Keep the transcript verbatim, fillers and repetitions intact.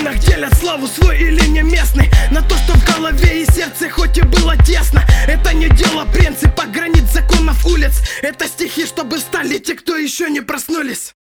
стенах делят славу свой или не местный. На то, что в голове и сердце хоть и было тесно. Это не дело принципа, границ, законов улиц. Это стихи, чтобы встали те, кто еще не проснулись.